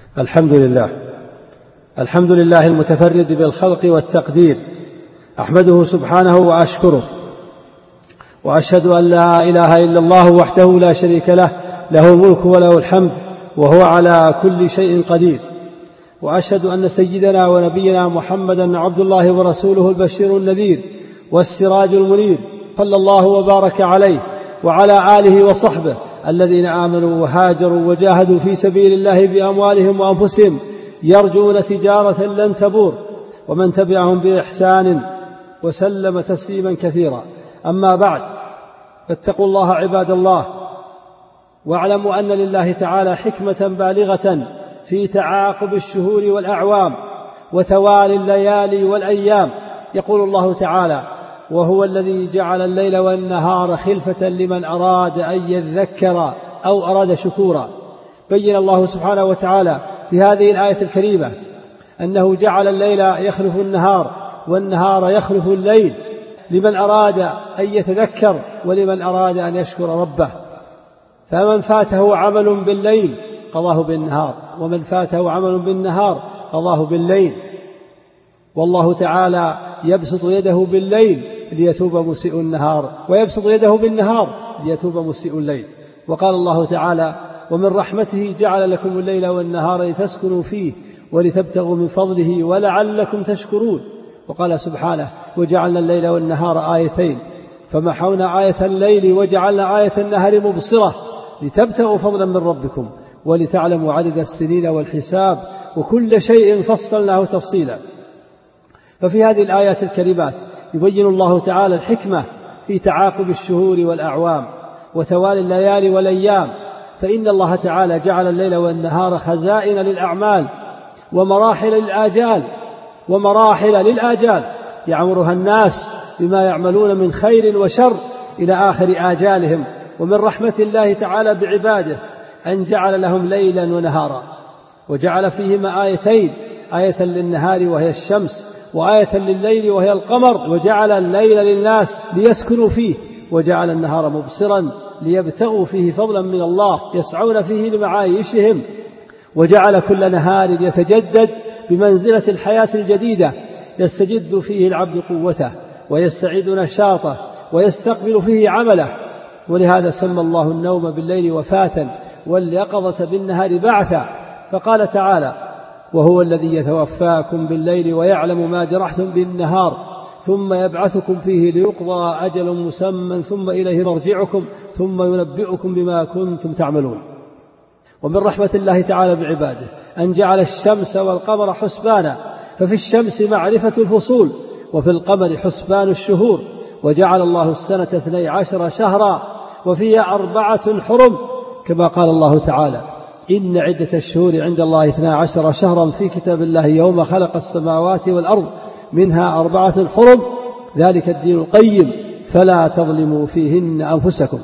الحمد لله المتفرد بالخلق والتقدير، أحمده سبحانه وأشكره، وأشهد أن لا إله إلا الله وحده لا شريك له، له الملك وله الحمد وهو على كل شيء قدير. وأشهد أن سيدنا ونبينا محمدا عبد الله ورسوله البشير النذير والسراج المنير، صلى الله وبارك عليه وعلى آله وصحبه الذين آمنوا وهاجروا وجاهدوا في سبيل الله بأموالهم وأنفسهم يرجون تجارة لن تبور، ومن تبعهم بإحسان وسلم تسليما كثيرا. أما بعد، فاتقوا الله عباد الله، واعلموا أن لله تعالى حكمة بالغة في تعاقب الشهور والأعوام وتوالي الليالي والأيام. يقول الله تعالى: وهو الذي جعل الليل والنهار خلفة لمن أراد أن يذكر أو أراد شكورا. بين الله سبحانه وتعالى في هذه الآية الكريمة أنه جعل الليل يخلف النهار والنهار يخلف الليل، لمن أراد أن يتذكر ولمن أراد أن يشكر ربه. فمن فاته عمل بالليل قضاه بالنهار، ومن فاته عمل بالنهار قضاه بالليل. والله تعالى يبسط يده بالليل ليتوب مسيء النهار، ويبسط يده بالنهار ليتوب مسيء الليل. وقال الله تعالى: ومن رحمته جعل لكم الليل والنهار لتسكنوا فيه ولتبتغوا من فضله ولعلكم تشكرون. وقال سبحانه: وجعلنا الليل والنهار آيتين فمحونا آية الليل وجعلنا آية النهار مبصرة لتبتغوا فضلا من ربكم ولتعلموا عدد السنين والحساب وكل شيء فصلناه تفصيلا. ففي هذه الآيات الكريمات يبين الله تعالى الحكمة في تعاقب الشهور والأعوام وتوالي الليالي والأيام. فإن الله تعالى جعل الليل والنهار خزائن للأعمال ومراحل للآجال يعمرها الناس بما يعملون من خير وشر إلى آخر آجالهم. ومن رحمة الله تعالى بعباده أن جعل لهم ليلا ونهارا، وجعل فيهما آيتين: آية للنهار وهي الشمس، وآية لليل وهي القمر. وجعل الليل للناس ليسكنوا فيه، وجعل النهار مبصرا ليبتغوا فيه فضلا من الله يسعون فيه لمعايشهم. وجعل كل نهار يتجدد بمنزلة الحياة الجديدة يستجد فيه العبد قوته ويستعيد نشاطه ويستقبل فيه عمله. ولهذا سمى الله النوم بالليل وفاة واليقظة بالنهار بعثا، فقال تعالى: وهو الذي يتوفاكم بالليل ويعلم ما جرحتم بالنهار ثم يبعثكم فيه ليقضى أجل مسمى ثم إليه مرجعكم ثم ينبئكم بما كنتم تعملون. ومن رحمة الله تعالى بعباده أن جعل الشمس والقمر حسبانا، ففي الشمس معرفة الفصول وفي القمر حسبان الشهور. وجعل الله السنة 12 شهرا وفيها 4 حرم، كما قال الله تعالى: إن عدة الشهور عند الله 12 شهرا في كتاب الله يوم خلق السماوات والأرض منها 4 حرم ذلك الدين القيم فلا تظلموا فيهن أنفسكم.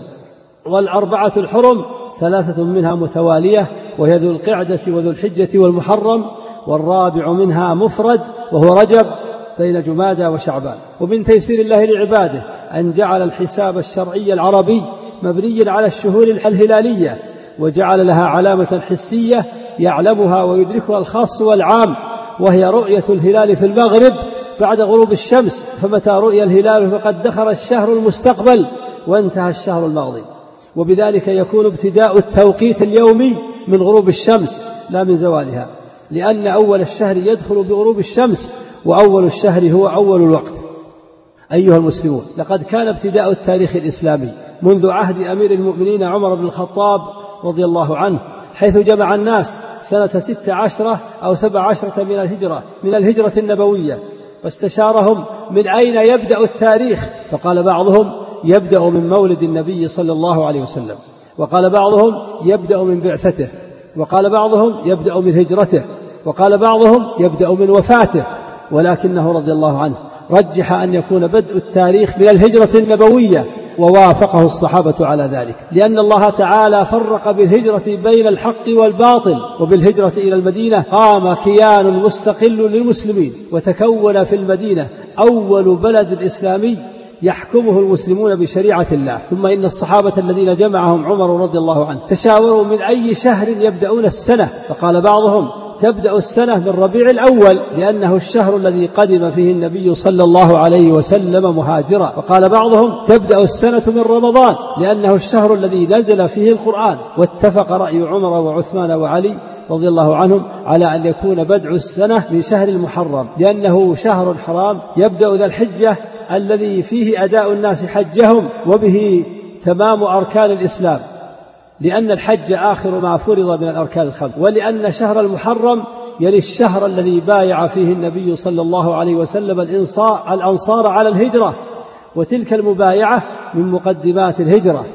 وال4 الحرم 3 منها متوالية، وهي ذو القعدة وذو الحجة والمحرم، والرابع منها مفرد وهو رجب بين جمادى وشعبان. ومن تيسير الله لعباده أن جعل الحساب الشرعي العربي مبنيا على الشهور الهلالية، وجعل لها علامة حسية يعلمها ويدركها الخاص والعام، وهي رؤية الهلال في المغرب بعد غروب الشمس، فمتى رؤي الهلال فقد دخل الشهر المستقبل وانتهى الشهر الماضي. وبذلك يكون ابتداء التوقيت اليومي من غروب الشمس لا من زوالها، لأن أول الشهر يدخل بغروب الشمس، وأول الشهر هو أول الوقت. أيها المسلمون، لقد كان ابتداء التاريخ الإسلامي منذ عهد أمير المؤمنين عمر بن الخطاب رضي الله عنه، حيث جمع الناس سنة 16 أو 17 من الهجرة النبوية، فاستشارهم من أين يبدأ التاريخ، فقال بعضهم يبدأ من مولد النبي صلى الله عليه وسلم، وقال بعضهم يبدأ من بعثته، وقال بعضهم يبدأ من هجرته، وقال بعضهم يبدأ من وفاته. ولكنه رضي الله عنه رجح أن يكون بدء التاريخ من الهجرة النبوية، ووافقه الصحابة على ذلك، لأن الله تعالى فرق بالهجرة بين الحق والباطل. وبالهجرة إلى المدينة قام كيان مستقل للمسلمين، وتكون في المدينة أول بلد إسلامي يحكمه المسلمون بشريعة الله. ثم إن الصحابة الذين جمعهم عمر رضي الله عنه تشاوروا من أي شهر يبدأون السنة، فقال بعضهم تبدأ السنة من ربيع الأول لأنه الشهر الذي قدم فيه النبي صلى الله عليه وسلم مهاجرا، وقال بعضهم تبدأ السنة من رمضان لأنه الشهر الذي نزل فيه القرآن. واتفق رأي عمر وعثمان وعلي رضي الله عنهم على أن يكون بدء السنة من شهر المحرم لأنه شهر حرام يبدأ ذا الحجة الذي فيه أداء الناس حجهم وبه تمام أركان الإسلام، لأن الحج آخر ما فرض من الأركان الخمس، ولأن شهر المحرم يلي الشهر الذي بايع فيه النبي صلى الله عليه وسلم الأنصار على الهجرة، وتلك المبايعة من مقدمات الهجرة.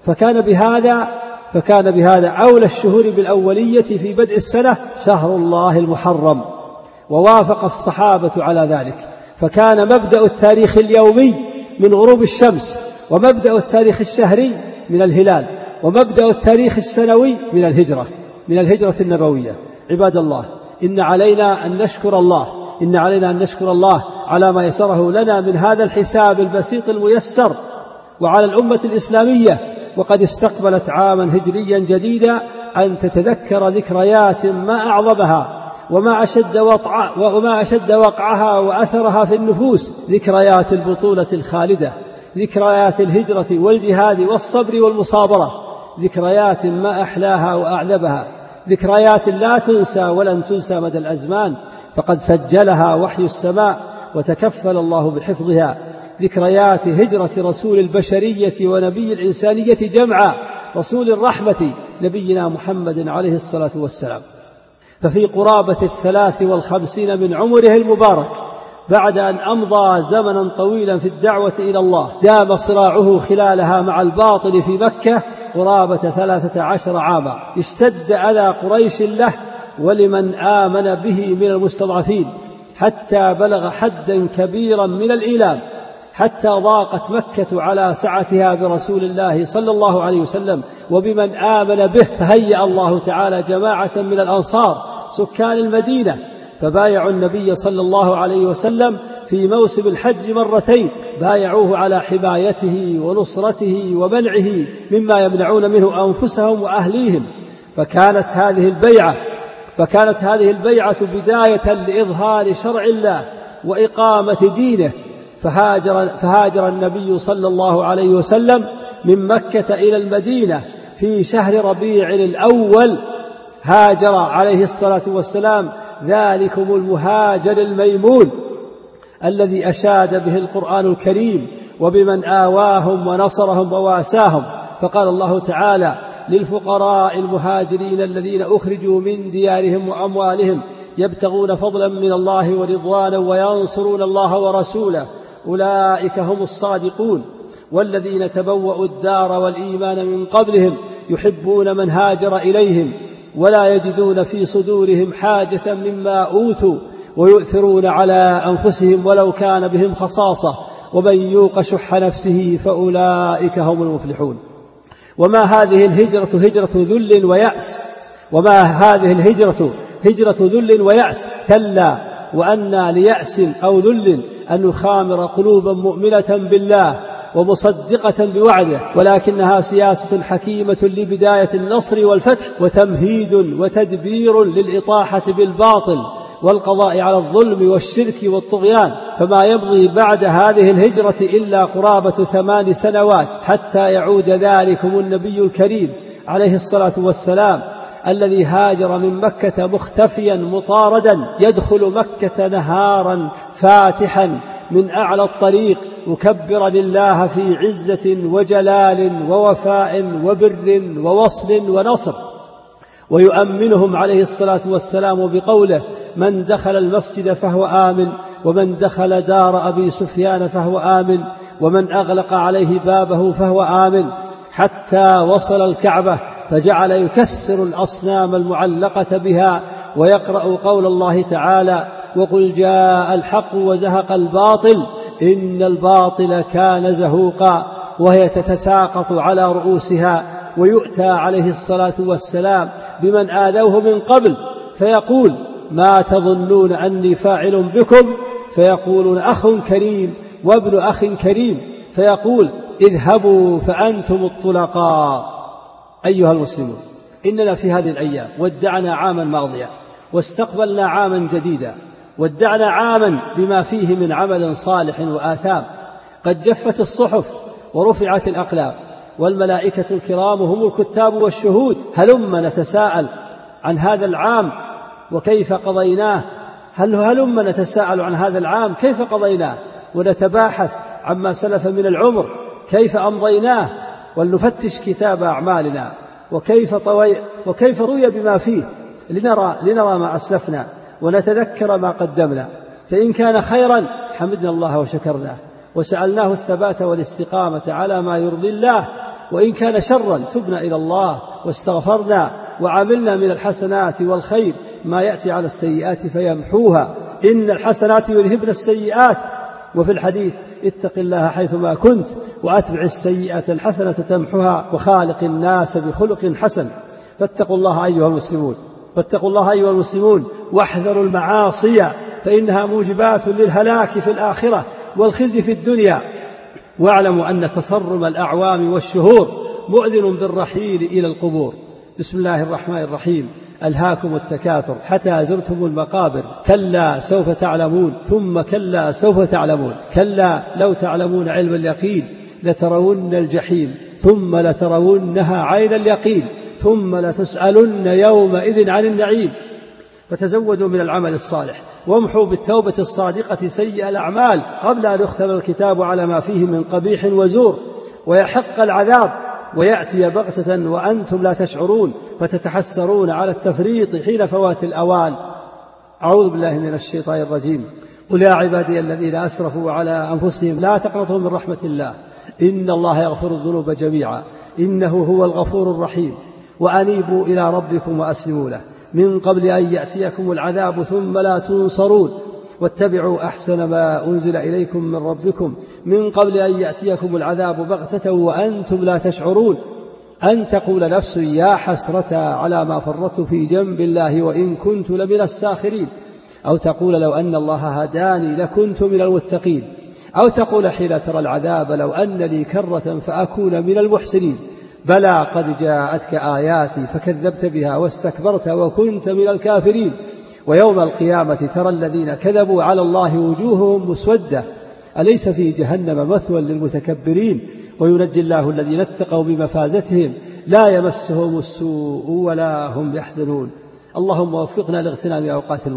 فكان بهذا أولى الشهور بالأولية في بدء السنة شهر الله المحرم، ووافق الصحابة على ذلك. فكان مبدأ التاريخ اليومي من غروب الشمس، ومبدأ التاريخ الشهري من الهلال، ومبدأ التاريخ السنوي من الهجرة النبوية. عباد الله، إن علينا أن نشكر الله على ما يسره لنا من هذا الحساب البسيط الميسر، وعلى الأمة الإسلامية وقد استقبلت عاما هجريا جديدا أن تتذكر ذكريات ما أعظمها وما أشد وقعها وأثرها في النفوس، ذكريات البطولة الخالدة، ذكريات الهجرة والجهاد والصبر والمصابرة، ذكريات ما أحلاها وأعذبها، ذكريات لا تنسى ولن تنسى مدى الأزمان، فقد سجلها وحي السماء وتكفل الله بحفظها. ذكريات هجرة رسول البشرية ونبي الإنسانية جمعا، رسول الرحمة نبينا محمد عليه الصلاة والسلام. ففي قرابة 53 من عمره المبارك، بعد أن أمضى زمنا طويلا في الدعوة إلى الله، دام صراعه خلالها مع الباطل في مكة قرابة 13 عاما، اشتد أذى قريش له ولمن آمن به من المستضعفين، حتى بلغ حدا كبيرا من الإيلام، حتى ضاقت مكة على سعتها برسول الله صلى الله عليه وسلم وبمن آمن به. فهيأ الله تعالى جماعة من الأنصار سكان المدينة فبايعوا النبي صلى الله عليه وسلم في موسم الحج مرتين، بايعوه على حمايته ونصرته ومنعه مما يمنعون منه أنفسهم وأهليهم. فكانت هذه البيعة بداية لإظهار شرع الله وإقامة دينه. فهاجر النبي صلى الله عليه وسلم من مكة إلى المدينة في شهر ربيع الأول. هاجر عليه الصلاة والسلام ذلكم المهاجر الميمون الذي أشاد به القرآن الكريم وبمن آواهم ونصرهم وواساهم. فقال الله تعالى: للفقراء المهاجرين الذين أخرجوا من ديارهم وأموالهم يبتغون فضلا من الله ورضوانا وينصرون الله ورسوله أولئك هم الصادقون. والذين تبوأوا الدار والإيمان من قبلهم يحبون من هاجر إليهم ولا يجدون في صدورهم حاجة مما أوتوا ويؤثرون على أنفسهم ولو كان بهم خصاصة ومن يوق شح نفسه فأولئك هم المفلحون. وما هذه الهجرة هجرة ذل ويأس، وما هذه الهجرة هجرة ذل ويأس، كلا وأن ليأس أو ذل أن نخامر قلوبا مؤمنة بالله ومصدقة بوعده، ولكنها سياسة حكيمة لبداية النصر والفتح وتمهيد وتدبير للإطاحة بالباطل والقضاء على الظلم والشرك والطغيان. فما يمضي بعد هذه الهجرة إلا قرابة 8 سنوات حتى يعود ذلكم النبي الكريم عليه الصلاة والسلام الذي هاجر من مكة مختفيا مطاردا، يدخل مكة نهارا فاتحا من أعلى الطريق مكبرا الله في عزة وجلال ووفاء وبر ووصل ونصر، ويؤمنهم عليه الصلاة والسلام بقوله: من دخل المسجد فهو آمن، ومن دخل دار أبي سفيان فهو آمن، ومن أغلق عليه بابه فهو آمن، حتى وصل الكعبة فجعل يكسر الأصنام المعلقة بها ويقرأ قول الله تعالى: وقل جاء الحق وزهق الباطل إن الباطل كان زهوقا، وهي تتساقط على رؤوسها. ويؤتى عليه الصلاة والسلام بمن آذوه من قبل فيقول: ما تظنون أني فاعل بكم؟ فيقولون: أخ كريم وابن أخ كريم. فيقول اذهبوا فأنتم الطلقاء. أيها المسلمون، إننا في هذه الأيام ودعنا عاما ماضيا واستقبلنا عاما جديدا، ودعنا عاما بما فيه من عمل صالح وآثام. قد جفت الصحف ورفعت الأقلام والملائكة الكرام هم الكتاب والشهود. هلم نتساءل عن هذا العام وكيف قضيناه، هلم نتساءل عن هذا العام كيف قضيناه، ونتباحث عما سلف من العمر كيف أمضيناه، ولنفتش كتاب أعمالنا وكيف روي بما فيه، لنرى ما أسلفنا ونتذكر ما قدمنا. فإن كان خيرا حمدنا الله وشكرناه وسألناه الثبات والاستقامة على ما يرضي الله، وإن كان شرا تبنا إلى الله واستغفرنا وعملنا من الحسنات والخير ما يأتي على السيئات فيمحوها، إن الحسنات يذهبن السيئات. وفي الحديث اتق الله حيثما كنت وأتبع السيئة الحسنة تمحها وخالق الناس بخلق حسن. فاتقوا الله أيها المسلمون واحذروا المعاصي فإنها موجبات للهلاك في الآخرة والخزي في الدنيا. واعلموا أن تصرم الأعوام والشهور مؤذن بالرحيل إلى القبور. بسم الله الرحمن الرحيم. ألهاكم التكاثر حتى زرتم المقابر، كلا سوف تعلمون ثم كلا سوف تعلمون، كلا لو تعلمون علم اليقين لترون الجحيم ثم لترونها عين اليقين ثم لتسألن يومئذ عن النعيم. فتزودوا من العمل الصالح وامحوا بالتوبة الصادقة سيئ الأعمال قبل أن يختم الكتاب على ما فيه من قبيح وزور ويحق العذاب ويأتي بغتة وأنتم لا تشعرون فتتحسرون على التفريط حين فوات الأوان. أعوذ بالله من الشيطان الرجيم. قل يا عبادي الذين أسرفوا على أنفسهم لا تقنطوا من رحمة الله إن الله يغفر الذنوب جميعا إنه هو الغفور الرحيم وأنيبوا إلى ربكم وأسلموا له من قبل أن يأتيكم العذاب ثم لا تنصرون واتبعوا أحسن ما أنزل إليكم من ربكم من قبل أن يأتيكم العذاب بغتة وأنتم لا تشعرون أن تقول نفس يا حسرة على ما فرطت في جنب الله وإن كنت لمن الساخرين، أو تقول لو أن الله هداني لكنت من المتقين، أو تقول حين ترى العذاب لو أن لي كرة فأكون من المحسنين. بلى قد جاءتك آياتي فكذبت بها واستكبرت وكنت من الكافرين. ويوم القيامة ترى الذين كذبوا على الله وجوههم مسودة أليس في جهنم مثوى للمتكبرين. وينجي الله الذين اتقوا بمفازتهم لا يمسهم السوء ولا هم يحزنون. اللهم وفقنا لاغتنام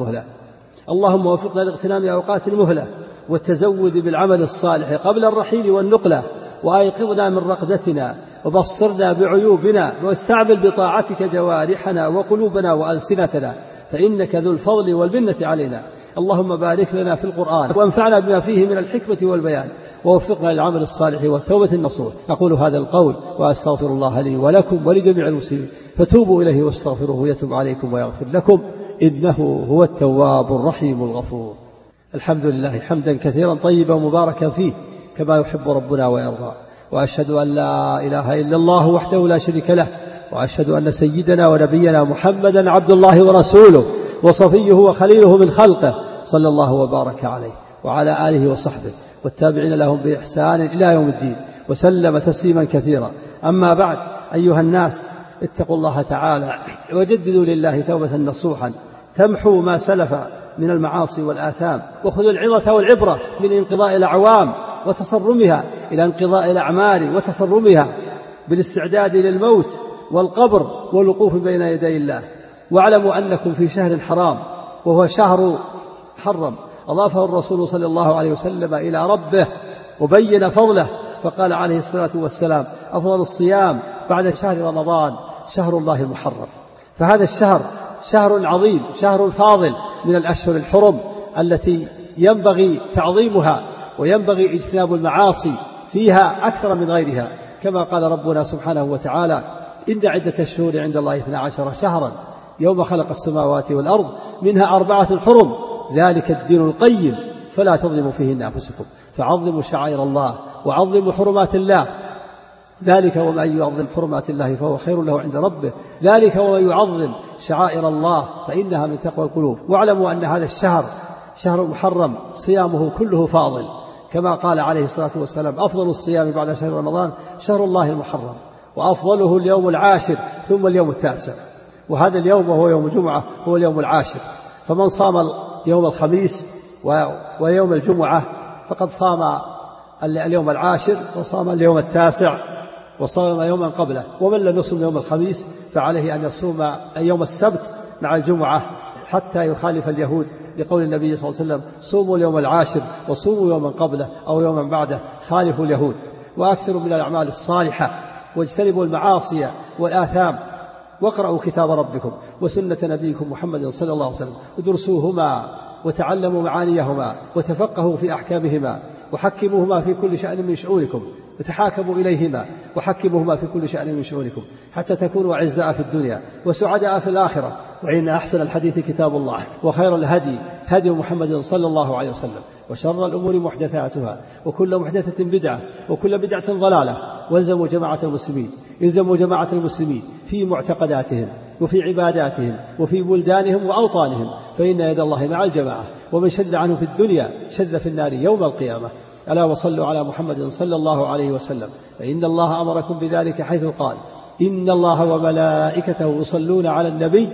أوقات المهلة والتزود بالعمل الصالح قبل الرحيل والنقلة، وأيقظنا من رقدتنا وبصرنا بعيوبنا واستعمل بطاعتك جوارحنا وقلوبنا وألسنتنا فإنك ذو الفضل والمنة علينا. اللهم بارك لنا في القرآن وانفعنا بما فيه من الحكمة والبيان ووفقنا للعمل الصالح والتوبة النصوح. أقول هذا القول وأستغفر الله لي ولكم ولجميع المسلمين فتوبوا إليه واستغفروه يتوب عليكم ويغفر لكم إنه هو التواب الرحيم الغفور. الحمد لله حمدا كثيرا طيبا مباركا فيه كما يحب ربنا ويرضى، وأشهد أن لا إله إلا الله وحده لا شريك له، وأشهد أن سيدنا ونبينا محمدا عبد الله ورسوله وصفيه وخليله من خلقه صلى الله وبارك عليه وعلى آله وصحبه والتابعين لهم بإحسان إلى يوم الدين وسلم تسليما كثيرا. أما بعد، أيها الناس اتقوا الله تعالى وجددوا لله توبة نصوحا تمحو ما سلف من المعاصي والآثام، وخذوا العظة والعبرة من انقضاء الأعوام وتصرمها إلى انقضاء الأعمال وتصرمها بالاستعداد للموت والقبر والوقوف بين يدي الله. واعلموا أنكم في شهر حرام وهو شهر محرم أضافه الرسول صلى الله عليه وسلم إلى ربه وبين فضله، فقال عليه الصلاة والسلام أفضل الصيام بعد شهر رمضان شهر الله المحرم. فهذا الشهر شهر عظيم، شهر فاضل من الأشهر الحرم التي ينبغي تعظيمها وينبغي اجتناب المعاصي فيها أكثر من غيرها، كما قال ربنا سبحانه وتعالى إن عدة الشهور عند الله 12 شهرا يوم خلق السماوات والأرض منها 4 حرم ذلك الدين القيم فلا تظلموا فيهن أنفسكم فعظموا شعائر الله وعظموا حرمات الله ذلك ومن يعظم حرمات الله فهو خير له عند ربه ذلك ومن يعظم شعائر الله فإنها من تقوى القلوب. واعلموا أن هذا الشهر شهر محرم صيامه كله فاضل كما قال عليه الصلاة والسلام: أفضل الصيام بعد شهر رمضان شهر الله المحرم، وأفضله اليوم العاشر ثم اليوم التاسع. وهذا اليوم وهو يوم الجمعة هو اليوم العاشر، فمن صام يوم الخميس ويوم الجمعة فقد صام اليوم العاشر وصام اليوم التاسع وصام يوما قبله. ومن لم يصم يوم الخميس فعليه أن يصوم يوم السبت مع الجمعة حتى يخالف اليهود، لقول النبي صلى الله عليه وسلم: صوموا اليوم العاشر وصوموا يوما قبله أو يوما بعده، خالفوا اليهود. وأكثروا من الأعمال الصالحة واجتنبوا المعاصي والآثام، واقرأوا كتاب ربكم وسنة نبيكم محمد صلى الله عليه وسلم، ودرسوهما وتعلموا معانيهما وتفقهوا في أحكامهما، وحكموهما في كل شأن من شؤونكم، وتحاكموا إليهما وحكموهما في كل شأن من شؤونكم، حتى تكونوا أعزاء في الدنيا وسعداء في الآخرة. وإن أحسن الحديث كتاب الله، وخير الهدي هدي محمد صلى الله عليه وسلم، وشر الأمور محدثاتها، وكل محدثة بدعة، وكل بدعة ضلالة. والزموا جماعة المسلمين، الزموا جماعة المسلمين في معتقداتهم وفي عباداتهم وفي بلدانهم وأوطانهم، فإن يد الله مع الجماعة، ومن شد عنه في الدنيا شد في النار يوم القيامة. ألا وصلوا على محمد صلى الله عليه وسلم، فإن الله أمركم بذلك حيث قال: إن الله وملائكته يصلون على النبي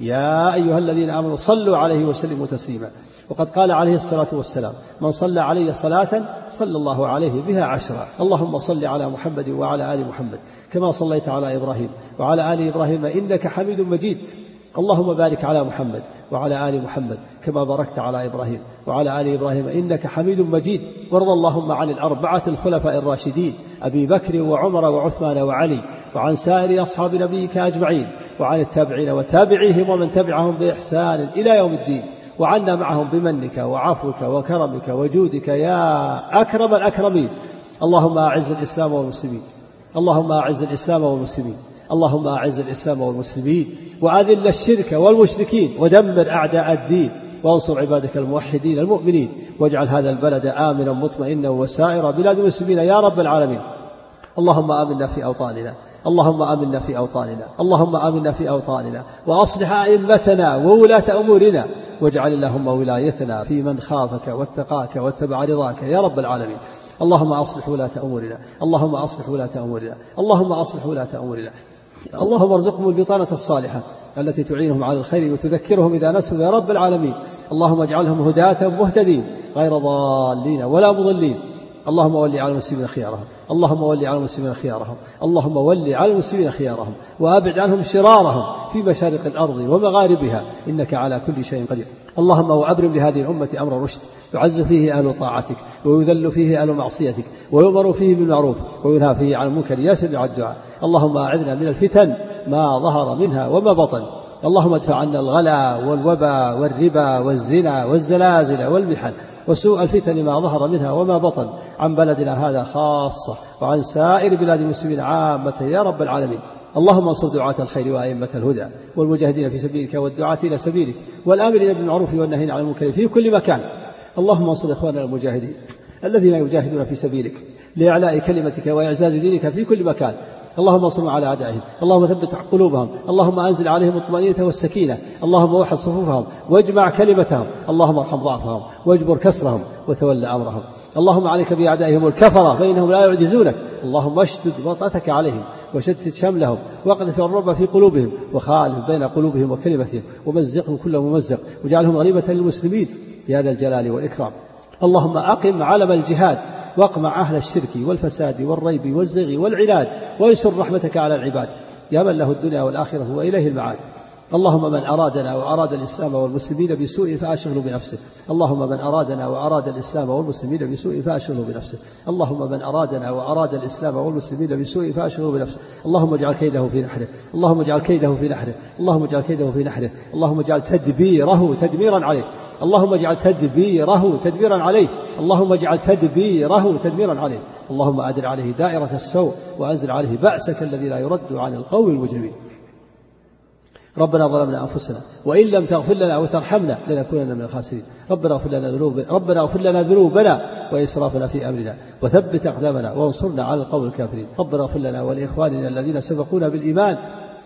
يا أيها الذين آمنوا صلوا عليه وسلموا تسليما. وقد قال عليه الصلاة والسلام: من صلى علي صلاة صلى الله عليه بها 10. اللهم صل على محمد وعلى آل محمد كما صليت على إبراهيم وعلى آل إبراهيم إنك حميد مجيد. اللهم بارك على محمد وعلى آل محمد كما باركت على إبراهيم وعلى آل إبراهيم إنك حميد مجيد. وارض اللهم عن الأربعة الخلفاء الراشدين أبي بكر وعمر وعثمان وعلي، وعن سائر أصحاب نبيك أجمعين، وعن التابعين وتابعيهم ومن تبعهم بإحسان إلى يوم الدين، وعنا معهم بمنك وعفوك وكرمك وجودك يا أكرم الأكرمين. اللهم أعز الإسلام والمسلمين، اللهم أعز الإسلام والمسلمين، اللهم أعز الإسلام والمسلمين، وأذل الشرك والمشركين، ودمر أعداء الدين، وانصر عبادك الموحدين المؤمنين، واجعل هذا البلد آمنا مطمئنا وسائر بلاد المسلمين يا رب العالمين. اللهم آمنا في أوطاننا، اللهم آمنا في أوطاننا، اللهم آمنا في أوطاننا، وأصلح أئمتنا وولاة أمورنا، واجعل اللهم ولايتنا في من خافك واتقاك واتبع رضاك يا رب العالمين. اللهم أصلح ولاة أمورنا، اللهم أصلح ولاة أمورنا، اللهم أصلح ولاة أمورنا. اللهم ارزقهم البطانة الصالحة التي تعينهم على الخير وتذكرهم إذا نسوا يا رب العالمين. اللهم اجعلهم هداة مهتدين غير ضالين ولا مضلين. اللهم ول على المسلمين خيارهم، اللهم ول على المسلمين خيارهم، اللهم ول على المسلمين خيارهم، وأبعد عنهم شرارهم في مشارق الأرض ومغاربها، إنك على كل شيء قدير. اللهم وأبرم لهذه الأمة أمر رشد، يعز فيه أهل طاعتك ويذل فيه أهل معصيتك، ويؤمر فيه بالمعروف وينهى فيه عن المنكر يا سميع الدعاء. اللهم أعذنا من الفتن ما ظهر منها وما بطن. اللهم ادفع عنا الغلا والوبا والربا والزنا والزلازل والمحن وسوء الفتن ما ظهر منها وما بطن عن بلدنا هذا خاصة، وعن سائر بلاد المسلمين عامة يا رب العالمين. اللهم انصر دعاة الخير وأئمة الهدى والمجاهدين في سبيلك والدعاة إلى سبيلك والآمرين بالمعروف والنهين عن المنكر في كل مكان. اللهم انصر إخواننا المجاهدين الذين يجاهدون في سبيلك لإعلاء كلمتك وإعزاز دينك في كل مكان. اللهم انصرهم على أعدائهم، اللهم ثبت قلوبهم، اللهم أنزل عليهم الطمأنينة والسكينة، اللهم وحد صفوفهم واجمع كلمتهم، اللهم ارحم ضعفهم واجبر كسرهم وتولى أمرهم. اللهم عليك بأعدائهم الكفرة فإنهم لا يعجزونك. اللهم اشدد وطأتك عليهم وشتت شملهم واقذف الرعب في قلوبهم وخالف بين قلوبهم وكلمتهم ومزقهم كل ممزق واجعلهم غريبة للمسلمين يا ذا الجلال والإكرام. اللهم أقم علم الجهاد واقمع أهل الشرك والفساد والريب والزغي والعناد، وانشر رحمتك على العباد يا من له الدنيا والآخرة وإليه المعاد. اللهم من أرادنا وأراد الإسلام والمسلمين بسوء فأشغله بنفسه، اللهم من أرادنا وأراد الإسلام والمسلمين بسوء فأشغله بنفسه، اللهم من أرادنا وأراد الإسلام والمسلمين بسوء فأشغله بنفسه. اللهم اجعل كيده في نحره، اللهم اجعل كيده في نحره، اللهم اجعل كيده في نحره، اللهم اجعل تدبيره تدميرا عليه، اللهم اجعل تدبيره تدميرا عليه، اللهم اجعل تدبيره تدميرا عليه. اللهم أدر عليه دائرة السوء وأنزل عليه بأسك الذي لا يرد عن القوم المجرمين. ربنا ظلمنا أنفسنا وإن لم تغفر لنا وترحمنا لنكونن من الخاسرين. ربنا اغفر لنا ذنوبنا وإسرافنا في أمرنا وثبت أقدامنا وانصرنا على القوم الكافرين. ربنا اغفر لنا ولإخواننا الذين سبقونا بالإيمان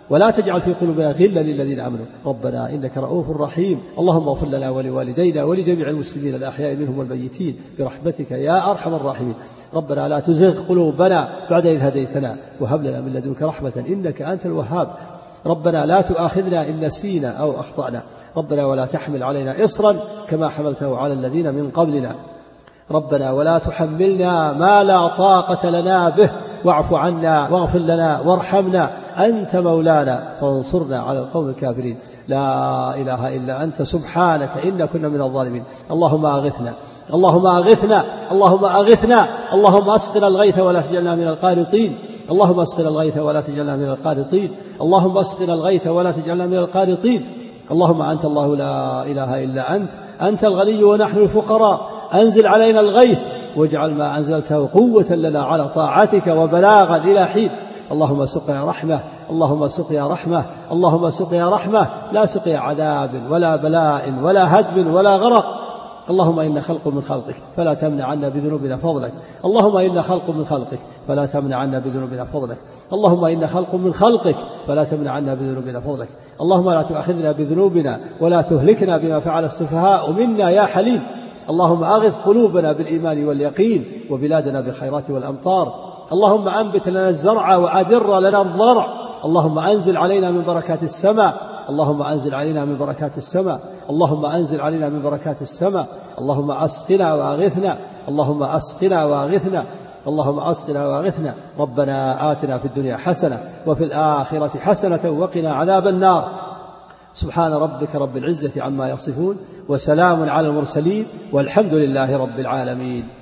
ولا تجعل في قلوبنا غلا للذين آمنوا ربنا إنك رؤوف رحيم. اللهم اغفر لنا ولوالدينا ولجميع المسلمين الأحياء منهم والميتين برحمتك يا أرحم الراحمين. ربنا لا تزغ قلوبنا بعد إذ هديتنا وهب لنا من لدنك رحمة إنك أنت الوهاب. ربنا لا تؤاخذنا إن نسينا أو أخطأنا. ربنا ولا تحمل علينا إصرا كما حملته على الذين من قبلنا. ربنا ولا تحملنا ما لا طاقة لنا به واعف عنا واغفر لنا وارحمنا أنت مولانا فانصرنا على القوم الكافرين. لا إله إلا أنت سبحانك إنا كنا من الظالمين. اللهم أغثنا اللهم أغثنا اللهم أغثنا اللهم أسقنا الغيث ولا تجعلنا من القانطين. اللهم اسقنا الغيث ولا تجعلنا من القانطين. اللهم اسقنا الغيث ولا تجعلنا من القانطين. اللهم أنت الله لا إله إلا أنت الغني ونحن الفقراء. أنزل علينا الغيث واجعل ما أنزلته قوة لنا على طاعتك وبلاغا إلى حين. اللهم سقيا رحمة اللهم سقيا رحمة اللهم سقيا رحمة لا سقيا عذاب ولا بلاء ولا هدم ولا غرق. اللهم إن خلق من خلقك فلا تمنع عنا بذنوبنا فضلك. اللهم إن خلق من خلقك فلا تمنع عنا بذنوبنا فضلك. اللهم إن خلق من خلقك فلا تمنع عنا بذنوبنا فضلك. اللهم لا تؤاخذنا بذنوبنا ولا تهلكنا بما فعل السفهاء منا يا حليم. اللهم أغث قلوبنا بالإيمان واليقين وبلادنا بالخيرات والأمطار. اللهم أنبت لنا الزرع وأدر لنا الضرع. اللهم أنزل علينا من بركات السماء. اللهم أنزل علينا من بركات السماء. اللهم أنزل علينا من بركات السماء. اللهم أسقنا وأغثنا. اللهم أسقنا وأغثنا. اللهم أسقنا وأغثنا. ربنا آتنا في الدنيا حسنة وفي الآخرة حسنة وقنا عذاب النار. سبحان ربك رب العزة عما يصفون وسلام على المرسلين والحمد لله رب العالمين.